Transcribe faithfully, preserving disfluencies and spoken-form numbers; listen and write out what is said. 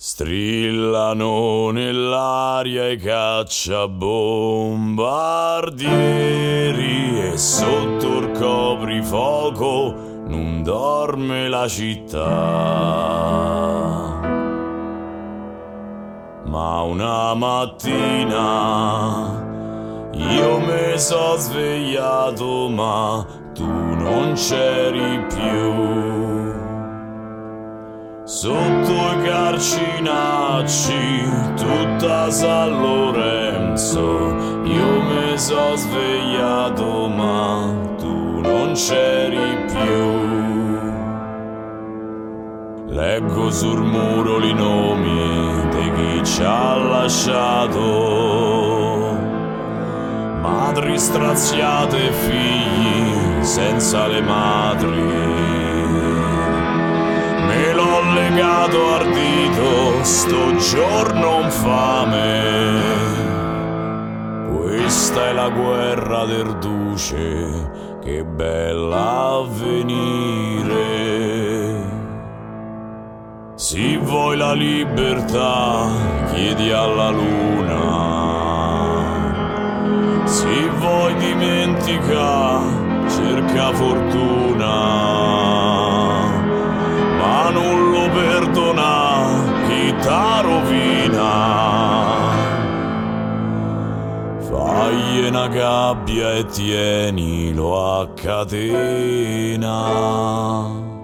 Strillano nell'aria i cacciabombardieri e sotto il coprifuoco non dorme la città. Ma una mattina io mi sono svegliato, ma tu non c'eri più. Sotto i carcinacci, tutta San Lorenzo, io mi sono svegliato, ma tu non c'eri più. Leggo sul muro i nomi di chi ci ha lasciato, madri straziate e figli senza le madri. Me l'ho legato ardito sto giorno infame. Questa è la guerra del duce, che bella avvenire. Se vuoi la libertà, chiedi alla luna. Se vuoi dimenticare, cerca fortuna. Ma non lo perdona chi t'ha rovina. Fagli una gabbia e tienilo a catena.